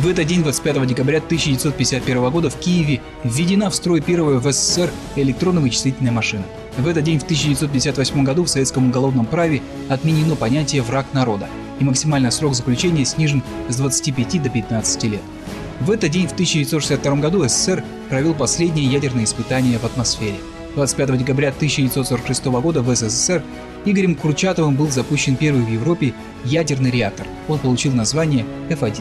В этот день, 25 декабря 1951 года, в Киеве введена в строй первая в СССР электронно-вычислительная машина. В этот день, в 1958 году, в советском уголовном праве отменено понятие «враг народа», и максимальный срок заключения снижен с 25 до 15 лет. В этот день, в 1962 году, СССР провел последние ядерные испытания в атмосфере. 25 декабря 1946 года в СССР Игорем Курчатовым был запущен первый в Европе ядерный реактор. Он получил название F1.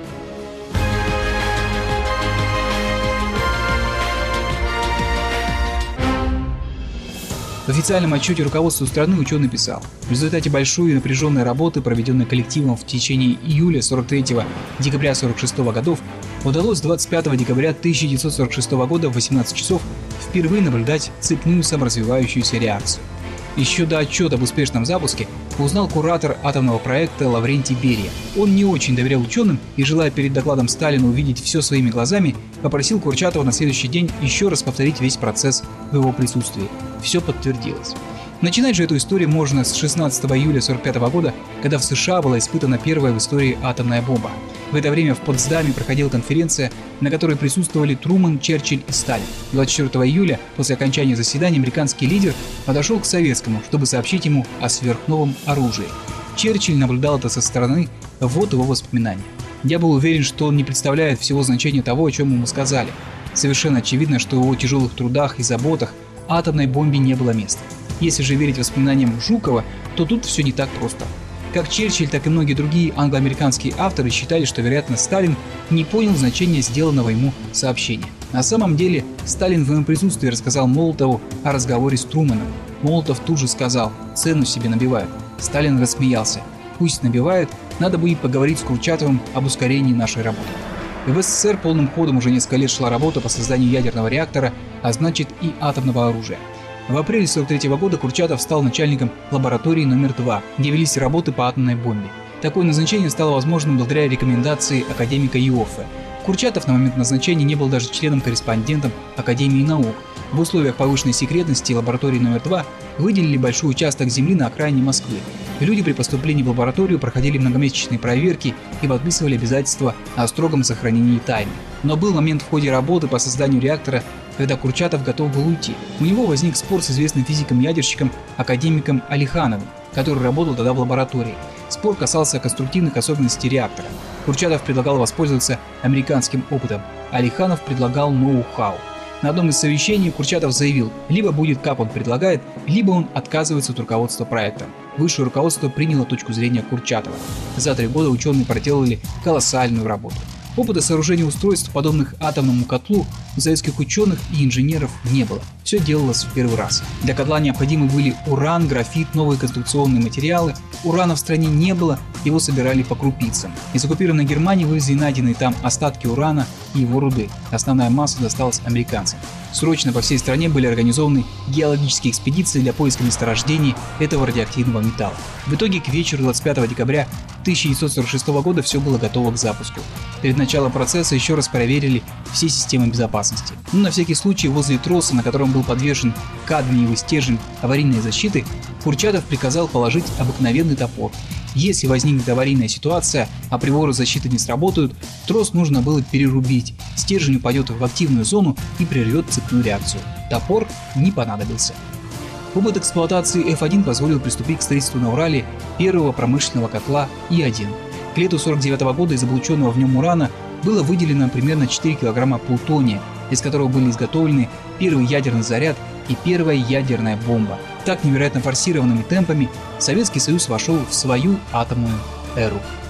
В официальном отчете руководства страны ученый писал: в результате большой и напряженной работы, проведенной коллективом в течение июля 43-го, декабря 46-го годов, удалось 25 декабря 1946 года в 18 часов впервые наблюдать цепную саморазвивающуюся реакцию. Еще до отчета об успешном запуске узнал куратор атомного проекта Лаврентий Берия. Он не очень доверял ученым и, желая перед докладом Сталина увидеть все своими глазами, попросил Курчатова на следующий день еще раз повторить весь процесс в его присутствии. Все подтвердилось. Начинать же эту историю можно с 16 июля 1945 года, когда в США была испытана первая в истории атомная бомба. В это время в Потсдаме проходила конференция, на которой присутствовали Трумэн, Черчилль и Сталин. 24 июля, после окончания заседания, американский лидер подошел к советскому, чтобы сообщить ему о сверхновом оружии. Черчилль наблюдал это со стороны, вот его воспоминания. Я был уверен, что он не представляет всего значения того, о чем ему сказали. Совершенно очевидно, что в его тяжелых трудах и заботах атомной бомбе не было места. Если же верить воспоминаниям Жукова, то тут все не так просто. Как Черчилль, так и многие другие англо-американские авторы считали, что, вероятно, Сталин не понял значения сделанного ему сообщения. На самом деле, Сталин в своем присутствии рассказал Молотову о разговоре с Трумэном. Молотов тут же сказал: «Цену себе набивают». Сталин рассмеялся: «Пусть набивают, надо будет поговорить с Курчатовым об ускорении нашей работы». В СССР полным ходом уже несколько лет шла работа по созданию ядерного реактора, а значит и атомного оружия. В апреле 1943 года Курчатов стал начальником лаборатории номер 2, где велись работы по атомной бомбе. Такое назначение стало возможным благодаря рекомендации академика Иоффе. Курчатов на момент назначения не был даже членом-корреспондентом Академии наук. В условиях повышенной секретности лаборатории номер 2 выделили большой участок земли на окраине Москвы. Люди при поступлении в лабораторию проходили многомесячные проверки и подписывали обязательства о строгом сохранении тайны. Но был момент в ходе работы по созданию реактора, когда Курчатов готов был уйти. У него возник спор с известным физиком-ядерщиком академиком Алихановым, который работал тогда в лаборатории. Спор касался конструктивных особенностей реактора. Курчатов предлагал воспользоваться американским опытом, Алиханов предлагал ноу-хау. На одном из совещаний Курчатов заявил: либо будет, как он предлагает, либо он отказывается от руководства проектом. Высшее руководство приняло точку зрения Курчатова. За 3 года ученые проделали колоссальную работу. Опыта сооружения устройств, подобных атомному котлу, у советских ученых и инженеров не было. Все делалось в первый раз. Для котла необходимы были уран, графит, новые конструкционные материалы. Урана в стране не было, его собирали по крупицам. Из оккупированной Германии вывезли найденные там остатки урана и его руды. Основная масса досталась американцам. Срочно по всей стране были организованы геологические экспедиции для поиска месторождений этого радиоактивного металла. В итоге к вечеру 25 декабря 1946 года все было готово к запуску. Перед началом процесса еще раз проверили все системы безопасности. Но на всякий случай возле троса, на котором был подвешен кадмиевый стержень аварийной защиты, Курчатов приказал положить обыкновенный топор. Если возникнет аварийная ситуация, а приборы защиты не сработают, трос нужно было перерубить, стержень упадет в активную зону и прервет цепную реакцию. Топор не понадобился. Опыт эксплуатации F1 позволил приступить к строительству на Урале первого промышленного котла И-1. К лету 1949 года из облученного в нем урана было выделено примерно 4 килограмма плутония, из которого были изготовлены первый ядерный заряд и первая ядерная бомба. Так невероятно форсированными темпами Советский Союз вошел в свою атомную эру.